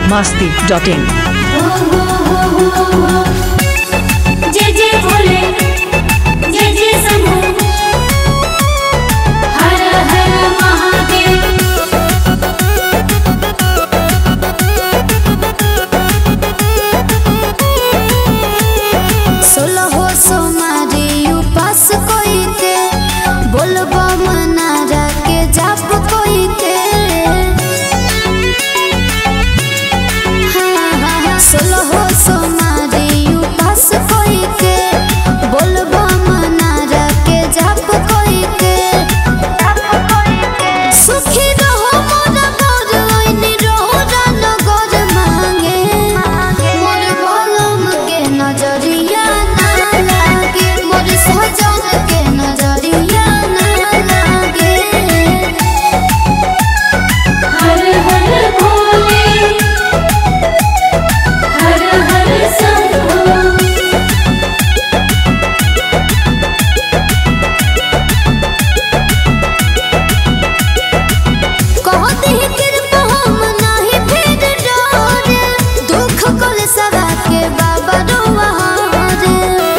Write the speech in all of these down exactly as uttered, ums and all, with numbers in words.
मस्ती dot इन। जय जय भोले जय जय शंभू हर हर महादेव। सोलह सोमारी उपास कोई के बोलबो मनारा के जाप कोई के। हाँ हाँ हाँ सोलह सोमारी उपास कोई के बोलबो मनारा के जाप कोई के। सुखी रहो मोरा गोर ओइनी रहो रानो गोर मांगे मोर भोलम के नजरिया ना लागे मोर सजन के नजरिया ना लागे। हर हर भोले हर हर शंभू। कहते ही कृपा हम नाही फिर डरे दुख कल सदा के बाबा रोहारे।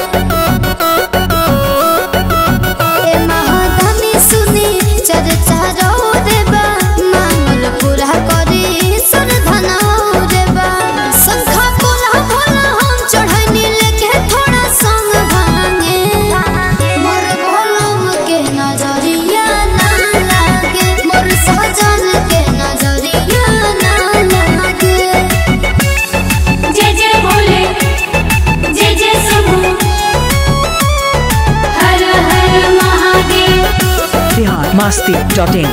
ए महादानी सुनी चर्चा रो देबा मांगल पूरा करी सरधना देबा। शंखा बोला भोला हम चढ़नी लेके थोड़ा संग भांगे मोर भोलम के नजरिया ना लागे मोर सजन के नजरिया ना लागे। जय जय भोले जय जय शंभू हर हर महादेव। Bihar Masti dot in.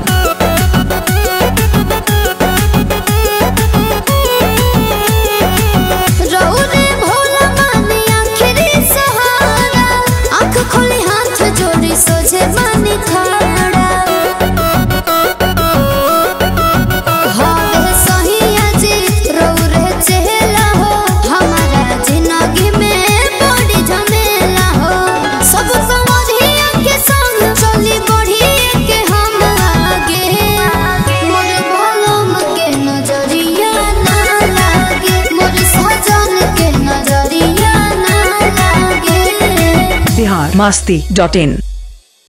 रौरे भोला मानी आखिरी सहारा आँख खोली हाथ जोड़ी सोझे मानी खड़ा। हवे सहिया जी रौरे चेला हो हमारा जिंदगी में बड़ी झमेला हो। सब संवरिया के संग चली बढ़ी के हम आगे मोर भोलम के नजरिया ना लागे मोर सजन के नजरिया ना लागे। बिहार मस्ती डॉट इन।